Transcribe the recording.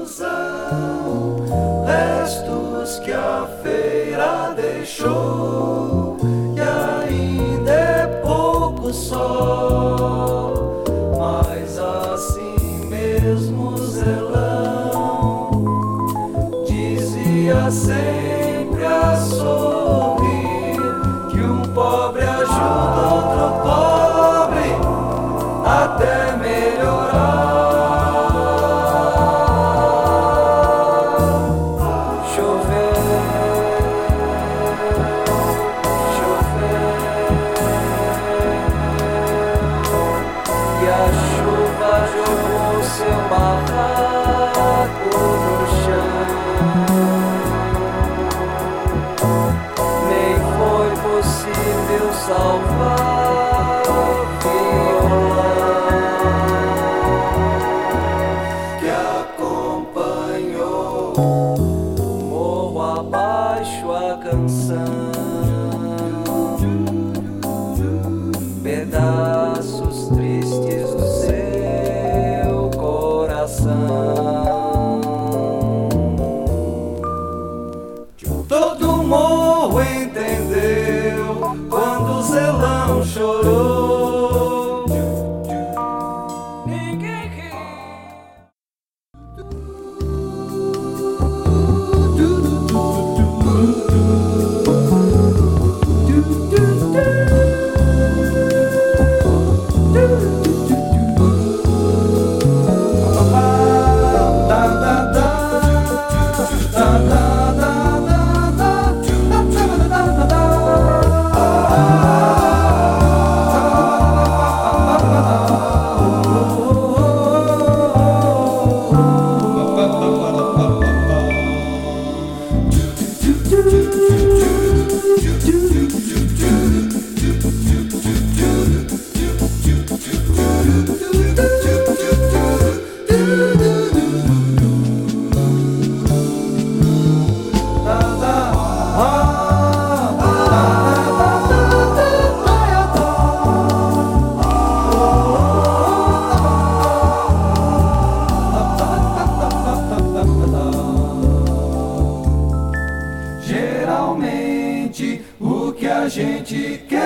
ilusão, restos que a feira deixou, e ainda é pouco só, mas assim mesmo Zelão dizia sempre a sorrir que um pobre ajuda outro pobre até melhorar. Jogou seu barraco no chão, nem foi possível salvar o violão que acompanhou morro abaixo a canção, pedaços tristes do seu coração. Todo morro entendeu quando o Zelão chorou. Ninguém riu. Geralmente o que a gente quer